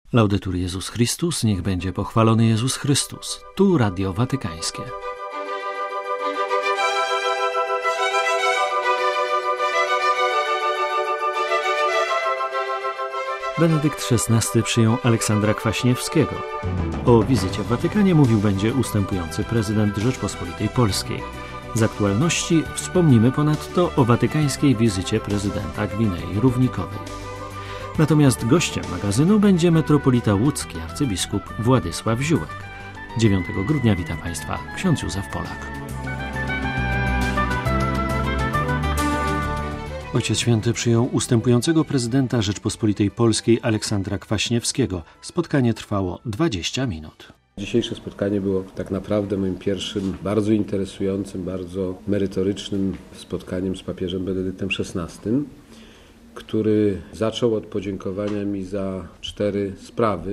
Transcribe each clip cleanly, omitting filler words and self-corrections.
Laudetur Jezus Chrystus, niech będzie pochwalony Jezus Chrystus. Tu Radio Watykańskie. Benedykt XVI przyjął Aleksandra Kwaśniewskiego. O wizycie w Watykanie mówił będzie ustępujący prezydent Rzeczpospolitej Polskiej. Z aktualności wspomnimy ponadto o watykańskiej wizycie prezydenta Gwinei Równikowej. Natomiast gościem magazynu będzie metropolita łódzki arcybiskup Władysław Ziółek. 9 grudnia witam Państwa ksiądz Józef Polak. Ojciec Święty przyjął ustępującego prezydenta Rzeczpospolitej Polskiej Aleksandra Kwaśniewskiego. Spotkanie trwało 20 minut. Dzisiejsze spotkanie było tak naprawdę moim pierwszym bardzo interesującym, bardzo merytorycznym spotkaniem z papieżem Benedyktem XVI, który zaczął od podziękowania mi za 4 sprawy.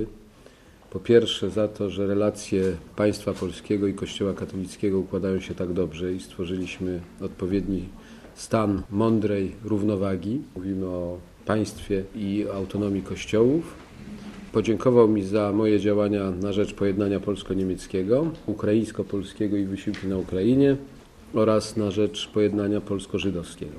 Po pierwsze za to, że relacje państwa polskiego i Kościoła katolickiego układają się tak dobrze i stworzyliśmy odpowiedni stan mądrej równowagi. Mówimy o państwie i autonomii kościołów. Podziękował mi za moje działania na rzecz pojednania polsko-niemieckiego, ukraińsko-polskiego i wysiłki na Ukrainie oraz na rzecz pojednania polsko-żydowskiego.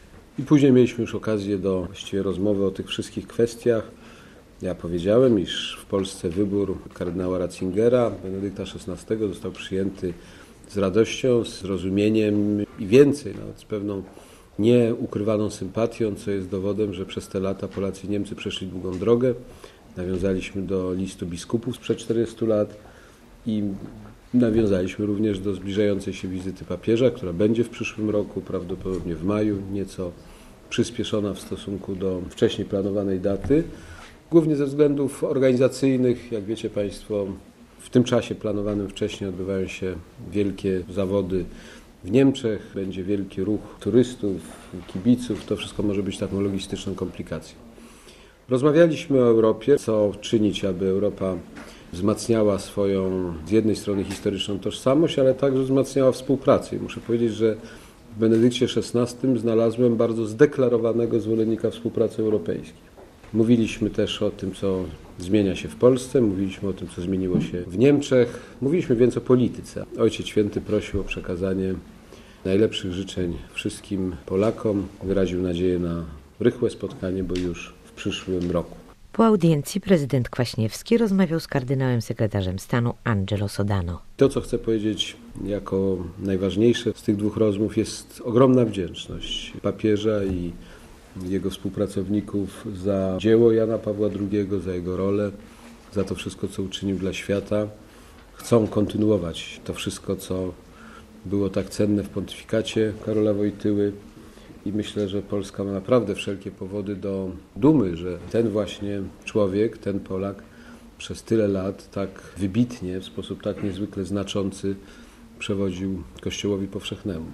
I później mieliśmy już okazję do właściwie rozmowy o tych wszystkich kwestiach. Ja powiedziałem, iż w Polsce wybór kardynała Ratzingera, Benedykta XVI, został przyjęty z radością, z zrozumieniem i więcej, nawet z pewną nieukrywaną sympatią, co jest dowodem, że przez te lata Polacy i Niemcy przeszli długą drogę. Nawiązaliśmy do listu biskupów sprzed 40 lat i nawiązaliśmy również do zbliżającej się wizyty papieża, która będzie w przyszłym roku, prawdopodobnie w maju, nieco przyspieszona w stosunku do wcześniej planowanej daty. Głównie ze względów organizacyjnych, jak wiecie Państwo, w tym czasie planowanym wcześniej odbywają się wielkie zawody w Niemczech, będzie wielki ruch turystów, kibiców, to wszystko może być taką logistyczną komplikacją. Rozmawialiśmy o Europie, co czynić, aby Europa wzmacniała swoją z jednej strony historyczną tożsamość, ale także wzmacniała współpracę. I muszę powiedzieć, że w Benedykcie XVI znalazłem bardzo zdeklarowanego zwolennika współpracy europejskiej. Mówiliśmy też o tym, co zmienia się w Polsce, mówiliśmy o tym, co zmieniło się w Niemczech, mówiliśmy więc o polityce. Ojciec Święty prosił o przekazanie najlepszych życzeń wszystkim Polakom, wyraził nadzieję na rychłe spotkanie, bo już w przyszłym roku. Po audiencji prezydent Kwaśniewski rozmawiał z kardynałem sekretarzem stanu Angelo Sodano. To, co chcę powiedzieć jako najważniejsze z tych 2 rozmów, jest ogromna wdzięczność papieża i jego współpracowników za dzieło Jana Pawła II, za jego rolę, za to wszystko, co uczynił dla świata. Chcą kontynuować to wszystko, co było tak cenne w pontyfikacie Karola Wojtyły. I myślę, że Polska ma naprawdę wszelkie powody do dumy, że ten właśnie człowiek, ten Polak przez tyle lat tak wybitnie, w sposób tak niezwykle znaczący przewodził Kościołowi powszechnemu.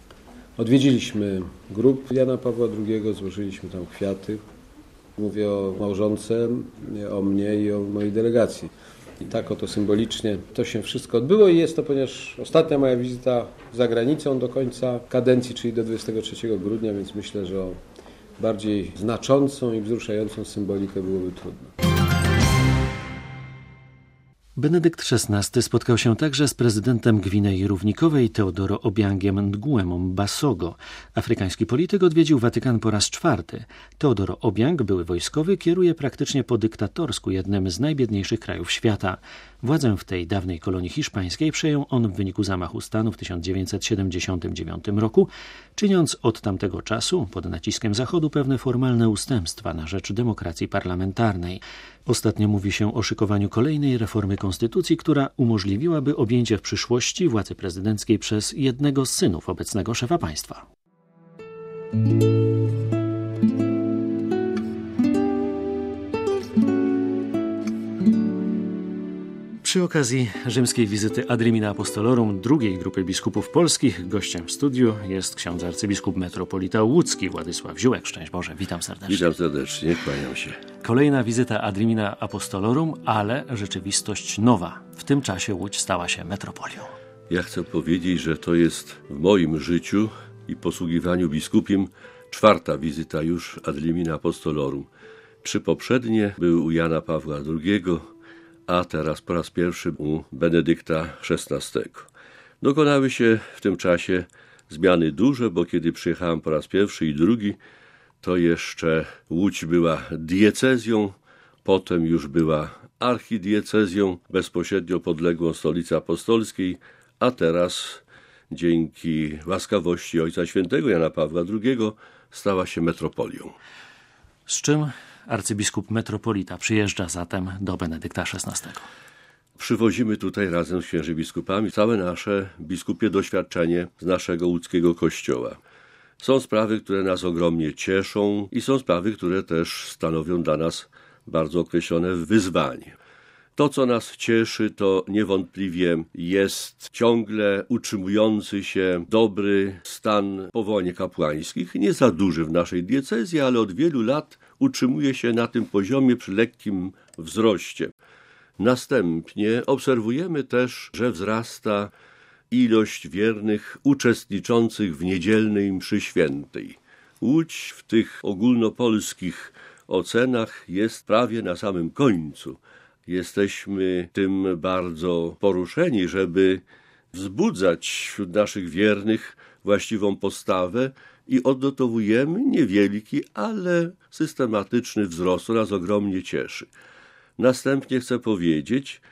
Odwiedziliśmy grób Jana Pawła II, złożyliśmy tam kwiaty. Mówię o małżonce, o mnie i o mojej delegacji. I tak oto symbolicznie to się wszystko odbyło i jest to, ponieważ ostatnia moja wizyta za granicą do końca kadencji, czyli do 23 grudnia, więc myślę, że o bardziej znaczącą i wzruszającą symbolikę byłoby trudno. Benedykt XVI spotkał się także z prezydentem Gwinei Równikowej Teodoro Obiangiem Nguemom Basogo. Afrykański polityk odwiedził Watykan po raz 4. Teodoro Obiang, były wojskowy, kieruje praktycznie po dyktatorsku jednym z najbiedniejszych krajów świata. Władzę w tej dawnej kolonii hiszpańskiej przejął on w wyniku zamachu stanu w 1979 roku, czyniąc od tamtego czasu pod naciskiem Zachodu pewne formalne ustępstwa na rzecz demokracji parlamentarnej. Ostatnio mówi się o szykowaniu kolejnej reformy konstytucji, która umożliwiłaby objęcie w przyszłości władzy prezydenckiej przez jednego z synów obecnego szefa państwa. Przy okazji rzymskiej wizyty Ad limina apostolorum drugiej grupy biskupów polskich gościem w studiu jest ksiądz arcybiskup metropolita łódzki Władysław Ziółek. Szczęść Boże, witam serdecznie. Witam serdecznie, kłaniam się. Kolejna wizyta Ad limina apostolorum, ale rzeczywistość nowa. W tym czasie Łódź stała się metropolią. Ja chcę powiedzieć, że to jest w moim życiu i posługiwaniu biskupim 4. wizyta już Ad limina apostolorum. Trzy poprzednie były u Jana Pawła II, a teraz po raz pierwszy u Benedykta XVI. Dokonały się w tym czasie zmiany duże, bo kiedy przyjechałem po raz pierwszy i drugi, to jeszcze Łódź była diecezją, potem już była archidiecezją, bezpośrednio podległą Stolicy Apostolskiej, a teraz dzięki łaskawości Ojca Świętego Jana Pawła II stała się metropolią. Z czym arcybiskup metropolita przyjeżdża zatem do Benedykta XVI? Przywozimy tutaj razem z księży biskupami całe nasze biskupie doświadczenie z naszego łódzkiego kościoła. Są sprawy, które nas ogromnie cieszą i są sprawy, które też stanowią dla nas bardzo określone wyzwanie. To, co nas cieszy, to niewątpliwie jest ciągle utrzymujący się dobry stan powołań kapłańskich. Nie za duży w naszej diecezji, ale od wielu lat utrzymuje się na tym poziomie przy lekkim wzroście. Następnie obserwujemy też, że wzrasta ilość wiernych uczestniczących w niedzielnej mszy świętej. Łódź w tych ogólnopolskich ocenach jest prawie na samym końcu. Jesteśmy tym bardzo poruszeni, żeby wzbudzać wśród naszych wiernych właściwą postawę i odnotowujemy niewielki, ale systematyczny wzrost, który nas ogromnie cieszy. Następnie chcę powiedzieć,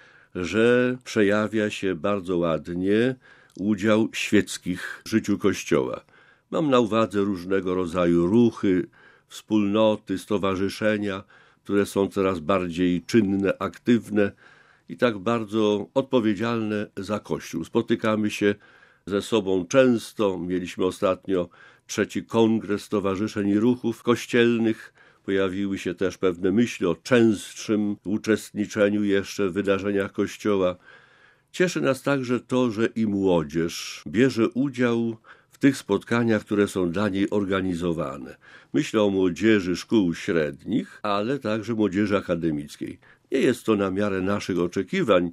że przejawia się bardzo ładnie udział świeckich w życiu Kościoła. Mam na uwadze różnego rodzaju ruchy, wspólnoty, stowarzyszenia, które są coraz bardziej czynne, aktywne i tak bardzo odpowiedzialne za Kościół. Spotykamy się ze sobą często. Mieliśmy ostatnio 3. Kongres Stowarzyszeń i Ruchów Kościelnych. Pojawiły się też pewne myśli o częstszym uczestniczeniu jeszcze w wydarzeniach Kościoła. Cieszy nas także to, że i młodzież bierze udział w tych spotkaniach, które są dla niej organizowane. Myślę o młodzieży szkół średnich, ale także młodzieży akademickiej. Nie jest to na miarę naszych oczekiwań,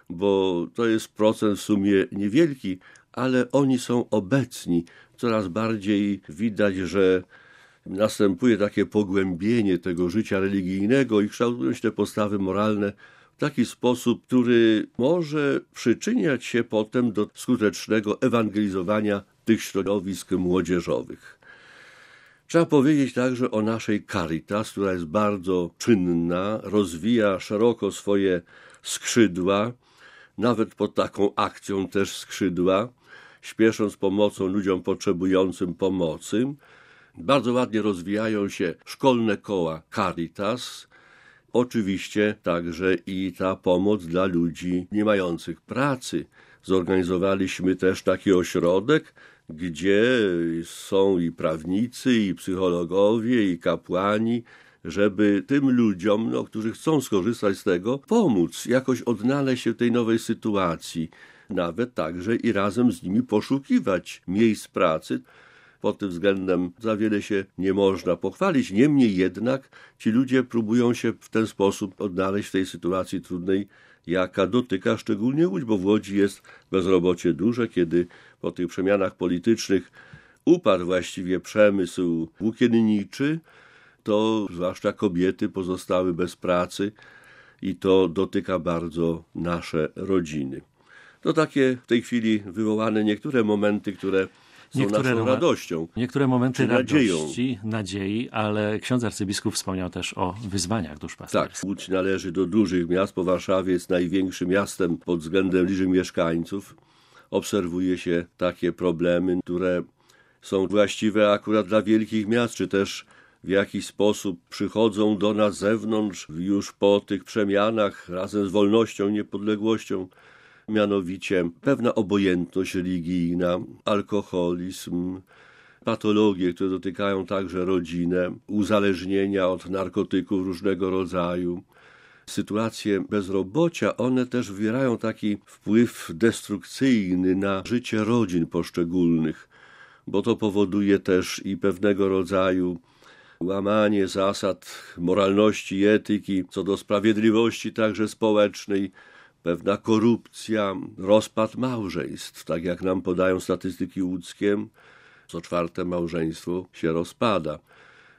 bo to jest procent w sumie niewielki, ale oni są obecni. Coraz bardziej widać, że następuje takie pogłębienie tego życia religijnego i kształtują się te postawy moralne w taki sposób, który może przyczyniać się potem do skutecznego ewangelizowania tych środowisk młodzieżowych. Trzeba powiedzieć także o naszej Caritas, która jest bardzo czynna, rozwija szeroko swoje skrzydła, nawet pod taką akcją też skrzydła, śpiesząc pomocą ludziom potrzebującym pomocy. Bardzo ładnie rozwijają się szkolne koła Caritas, oczywiście także i ta pomoc dla ludzi nie mających pracy. Zorganizowaliśmy też taki ośrodek, gdzie są i prawnicy, i psychologowie, i kapłani, żeby tym ludziom, którzy chcą skorzystać z tego, pomóc, jakoś odnaleźć się w tej nowej sytuacji. Nawet także i razem z nimi poszukiwać miejsc pracy. Pod tym względem za wiele się nie można pochwalić. Niemniej jednak ci ludzie próbują się w ten sposób odnaleźć w tej sytuacji trudnej, jaka dotyka szczególnie Łódź, bo w Łodzi jest bezrobocie duże, kiedy po tych przemianach politycznych upadł właściwie przemysł włókienniczy, to zwłaszcza kobiety pozostały bez pracy i to dotyka bardzo nasze rodziny. To takie w tej chwili wywołane niektóre momenty, które są naszą radością. Niektóre momenty radości, nadziei, ale ksiądz arcybiskup wspomniał też o wyzwaniach duszpasterskich. Tak, Łódź należy do dużych miast. Po Warszawie jest największym miastem pod względem liczby mieszkańców. Obserwuje się takie problemy, które są właściwe akurat dla wielkich miast, czy też w jakiś sposób przychodzą do nas z zewnątrz już po tych przemianach razem z wolnością, niepodległością. Mianowicie pewna obojętność religijna, alkoholizm, patologie, które dotykają także rodzinę, uzależnienia od narkotyków różnego rodzaju. Sytuacje bezrobocia, one też wywierają taki wpływ destrukcyjny na życie rodzin poszczególnych, bo to powoduje też i pewnego rodzaju łamanie zasad moralności i etyki, co do sprawiedliwości także społecznej, pewna korupcja, rozpad małżeństw, tak jak nam podają statystyki łódzkie, co 4. małżeństwo się rozpada.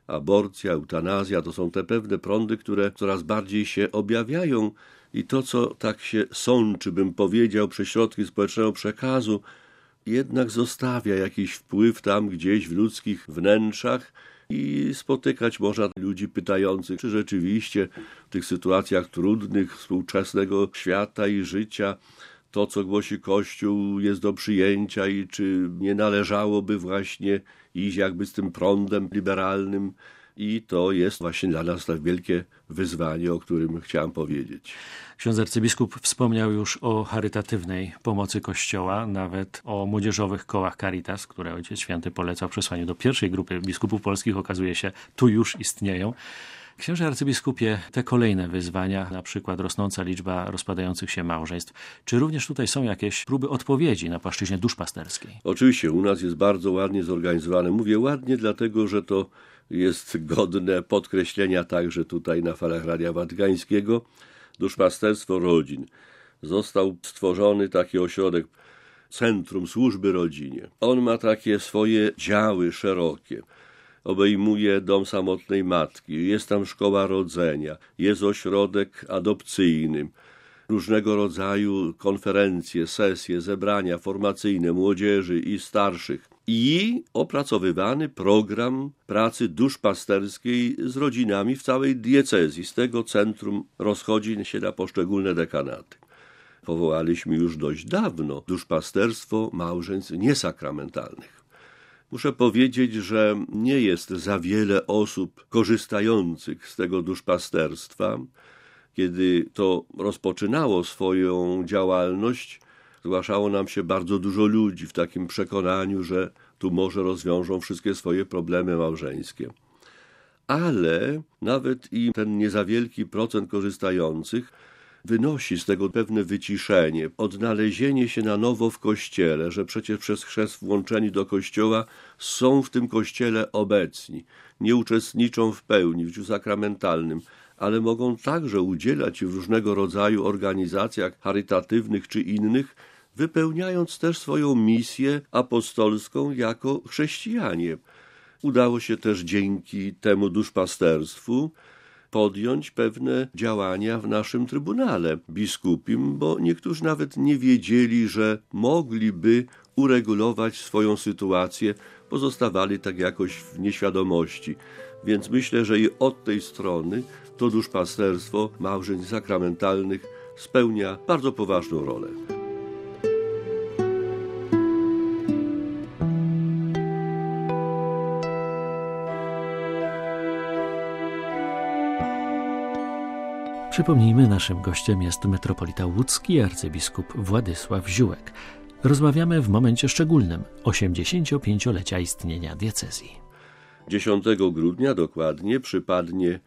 aborcja, eutanazja, to są te pewne prądy, które coraz bardziej się objawiają i to, co tak się sączy, bym powiedział, przez środki społecznego przekazu, jednak zostawia jakiś wpływ tam gdzieś w ludzkich wnętrzach i spotykać można ludzi pytających, czy rzeczywiście w tych sytuacjach trudnych współczesnego świata i życia to, co głosi Kościół, jest do przyjęcia i czy nie należałoby właśnie iść jakby z tym prądem liberalnym. I to jest właśnie dla nas tak wielkie wyzwanie, o którym chciałem powiedzieć. Ksiądz arcybiskup wspomniał już o charytatywnej pomocy Kościoła, nawet o młodzieżowych kołach Caritas, które Ojciec Święty polecał w przesłaniu do pierwszej grupy biskupów polskich, okazuje się, tu już istnieją. Księże arcybiskupie, te kolejne wyzwania, na przykład rosnąca liczba rozpadających się małżeństw, czy również tutaj są jakieś próby odpowiedzi na płaszczyźnie duszpasterskiej? Oczywiście, u nas jest bardzo ładnie zorganizowane. Mówię ładnie, dlatego że to jest godne podkreślenia także tutaj na falach Radia Watykańskiego. Duszpasterstwo rodzin. Został stworzony taki ośrodek, Centrum Służby Rodzinie. On ma takie swoje działy szerokie. Obejmuje dom samotnej matki, jest tam szkoła rodzenia, jest ośrodek adopcyjny, różnego rodzaju konferencje, sesje, zebrania formacyjne młodzieży i starszych i opracowywany program pracy duszpasterskiej z rodzinami w całej diecezji. Z tego centrum rozchodzi się na poszczególne dekanaty. Powołaliśmy już dość dawno duszpasterstwo małżeństw niesakramentalnych. Muszę powiedzieć, że nie jest za wiele osób korzystających z tego duszpasterstwa. Kiedy to rozpoczynało swoją działalność, zgłaszało nam się bardzo dużo ludzi w takim przekonaniu, że tu może rozwiążą wszystkie swoje problemy małżeńskie. Ale nawet i ten nie za wielki procent korzystających wynosi z tego pewne wyciszenie, odnalezienie się na nowo w Kościele, że przecież przez chrzest włączeni do Kościoła są w tym Kościele obecni, nie uczestniczą w pełni w życiu sakramentalnym, ale mogą także udzielać w różnego rodzaju organizacjach charytatywnych czy innych, wypełniając też swoją misję apostolską jako chrześcijanie. Udało się też dzięki temu duszpasterstwu podjąć pewne działania w naszym Trybunale Biskupim, bo niektórzy nawet nie wiedzieli, że mogliby uregulować swoją sytuację, pozostawali tak jakoś w nieświadomości. Więc myślę, że i od tej strony to duszpasterstwo małżeństw sakramentalnych spełnia bardzo poważną rolę. Przypomnijmy, naszym gościem jest metropolita łódzki, arcybiskup Władysław Ziółek. Rozmawiamy w momencie szczególnym, 85-lecia istnienia diecezji. 10 grudnia dokładnie przypadnie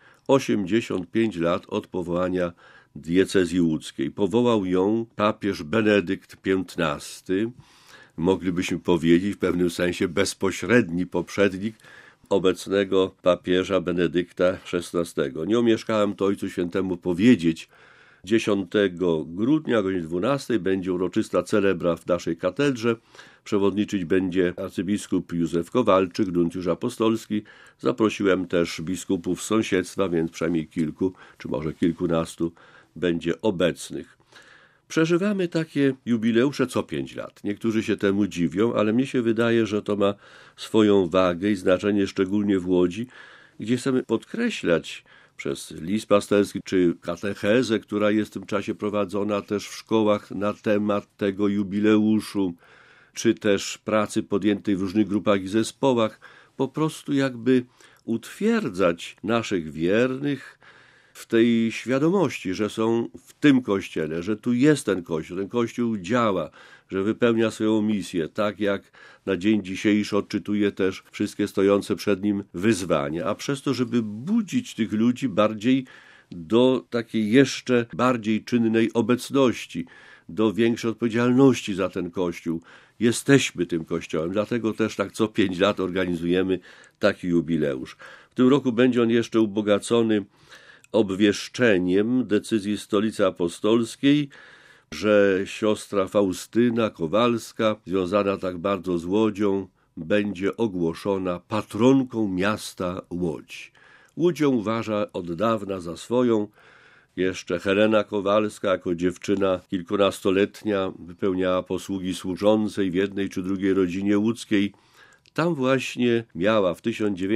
85 lat od powołania diecezji łódzkiej. Powołał ją papież Benedykt XV, moglibyśmy powiedzieć w pewnym sensie bezpośredni poprzednik obecnego papieża Benedykta XVI. Nie omieszkałem to Ojcu Świętemu powiedzieć. 10 grudnia o godzinie 12 będzie uroczysta celebra w naszej katedrze. Przewodniczyć będzie arcybiskup Józef Kowalczyk, nuncjusz apostolski. Zaprosiłem też biskupów z sąsiedztwa, więc przynajmniej kilku, czy może kilkunastu będzie obecnych. Przeżywamy takie jubileusze co 5 lat. Niektórzy się temu dziwią, ale mnie się wydaje, że to ma swoją wagę i znaczenie, szczególnie w Łodzi, gdzie chcemy podkreślać przez list pasterski czy katechezę, która jest w tym czasie prowadzona też w szkołach na temat tego jubileuszu, czy też pracy podjętej w różnych grupach i zespołach, po prostu jakby utwierdzać naszych wiernych w tej świadomości, że są w tym Kościele, że tu jest ten Kościół działa, że wypełnia swoją misję, tak jak na dzień dzisiejszy odczytuje też wszystkie stojące przed nim wyzwania, a przez to, żeby budzić tych ludzi bardziej do takiej jeszcze bardziej czynnej obecności, do większej odpowiedzialności za ten Kościół. Jesteśmy tym Kościołem, dlatego też tak co 5 lat organizujemy taki jubileusz. W tym roku będzie on jeszcze ubogacony obwieszczeniem decyzji Stolicy Apostolskiej, że siostra Faustyna Kowalska, związana tak bardzo z Łodzią, będzie ogłoszona patronką miasta Łodzi. Łudzią uważa od dawna za swoją. Jeszcze Helena Kowalska jako dziewczyna kilkunastoletnia wypełniała posługi służącej w jednej czy drugiej rodzinie łódzkiej. Tam właśnie miała w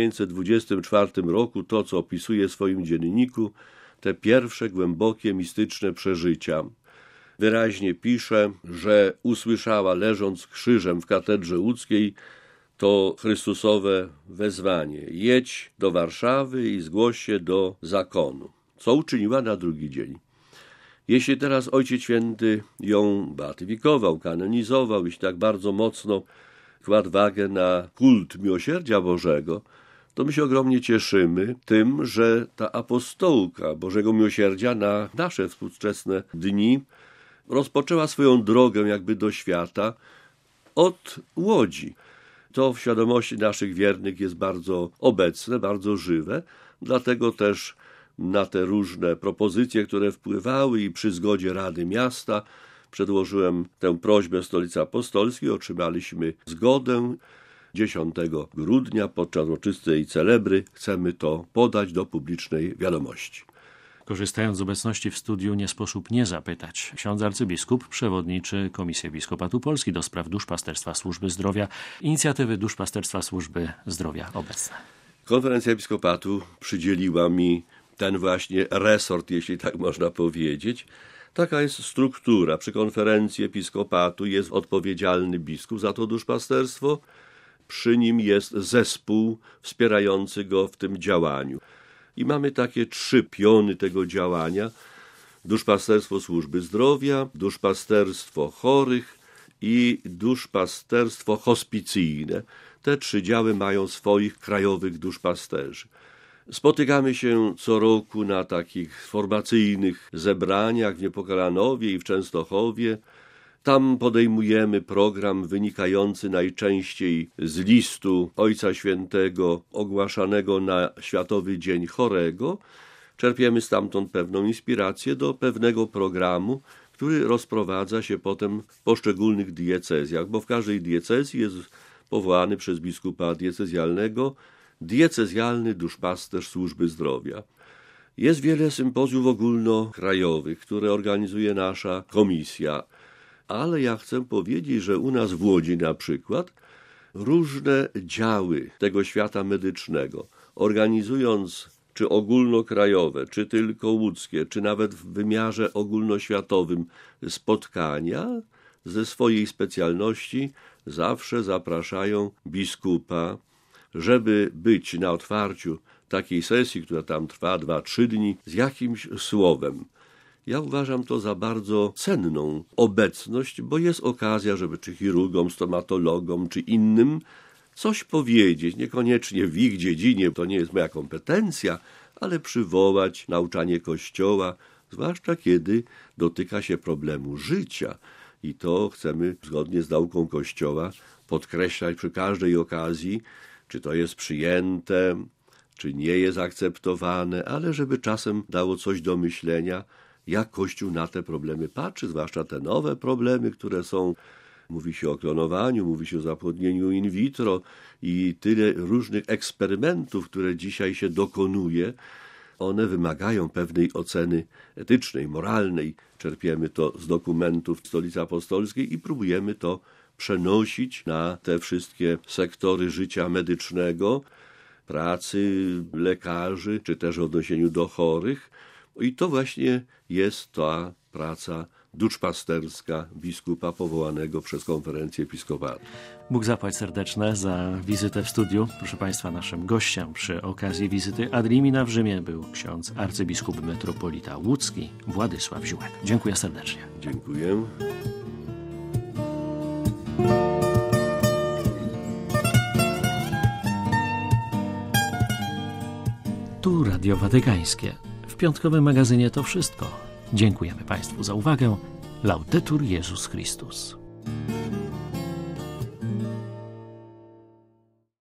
1924 roku to, co opisuje w swoim dzienniku, te pierwsze głębokie, mistyczne przeżycia. Wyraźnie pisze, że usłyszała, leżąc krzyżem w katedrze łódzkiej, to Chrystusowe wezwanie: jedź do Warszawy i zgłoś się do zakonu, co uczyniła na drugi dzień. Jeśli teraz Ojciec Święty ją beatyfikował, kanonizował, jeśli tak bardzo mocno kładł wagę na kult miłosierdzia Bożego, to my się ogromnie cieszymy tym, że ta apostołka Bożego Miłosierdzia na nasze współczesne dni rozpoczęła swoją drogę jakby do świata od Łodzi. To w świadomości naszych wiernych jest bardzo obecne, bardzo żywe, dlatego też na te różne propozycje, które wpływały i przy zgodzie Rady Miasta przedłożyłem tę prośbę Stolicy Apostolskiej, otrzymaliśmy zgodę. 10 grudnia podczas uroczystej celebry chcemy to podać do publicznej wiadomości. Korzystając z obecności w studiu, nie sposób nie zapytać. Ksiądz arcybiskup przewodniczy Komisji Episkopatu Polski do spraw duszpasterstwa służby zdrowia, inicjatywy duszpasterstwa służby zdrowia obecne. Konferencja Episkopatu przydzieliła mi ten właśnie resort, jeśli tak można powiedzieć. Taka jest struktura. Przy konferencji Episkopatu jest odpowiedzialny biskup za to duszpasterstwo. Przy nim jest zespół wspierający go w tym działaniu. I mamy takie 3 piony tego działania: duszpasterstwo służby zdrowia, duszpasterstwo chorych i duszpasterstwo hospicyjne. Te 3 działy mają swoich krajowych duszpasterzy. Spotykamy się co roku na takich formacyjnych zebraniach w Niepokalanowie i w Częstochowie. Tam podejmujemy program wynikający najczęściej z listu Ojca Świętego ogłaszanego na Światowy Dzień Chorego. Czerpiemy stamtąd pewną inspirację do pewnego programu, który rozprowadza się potem w poszczególnych diecezjach, bo w każdej diecezji jest powołany przez biskupa diecezjalnego diecezjalny duszpasterz służby zdrowia. Jest wiele sympozjów ogólnokrajowych, które organizuje nasza komisja. Ale ja chcę powiedzieć, że u nas w Łodzi na przykład różne działy tego świata medycznego, organizując czy ogólnokrajowe, czy tylko łódzkie, czy nawet w wymiarze ogólnoświatowym spotkania ze swojej specjalności, zawsze zapraszają biskupa, żeby być na otwarciu takiej sesji, która tam trwa 2-3 dni, z jakimś słowem. Ja uważam to za bardzo cenną obecność, bo jest okazja, żeby czy chirurgom, stomatologom, czy innym coś powiedzieć, niekoniecznie w ich dziedzinie, to nie jest moja kompetencja, ale przywołać nauczanie Kościoła, zwłaszcza kiedy dotyka się problemu życia. I to chcemy zgodnie z nauką Kościoła podkreślać przy każdej okazji, czy to jest przyjęte, czy nie jest akceptowane, ale żeby czasem dało coś do myślenia, jak Kościół na te problemy patrzy, zwłaszcza te nowe problemy, które są. Mówi się o klonowaniu, mówi się o zapłodnieniu in vitro i tyle różnych eksperymentów, które dzisiaj się dokonuje. One wymagają pewnej oceny etycznej, moralnej. Czerpiemy to z dokumentów Stolicy Apostolskiej i próbujemy to przenosić na te wszystkie sektory życia medycznego, pracy lekarzy, czy też w odniesieniu do chorych. I to właśnie jest ta praca duszpasterska biskupa powołanego przez konferencję episkopatu. Bóg zapłać serdeczne za wizytę w studiu. Proszę Państwa, naszym gościem przy okazji wizyty Ad Limina w Rzymie był ksiądz arcybiskup metropolita łódzki Władysław Ziółek. Dziękuję serdecznie. Dziękuję. Tu Radio Watykańskie. W piątkowym magazynie to wszystko. Dziękujemy Państwu za uwagę. Laudetur Jezus Chrystus.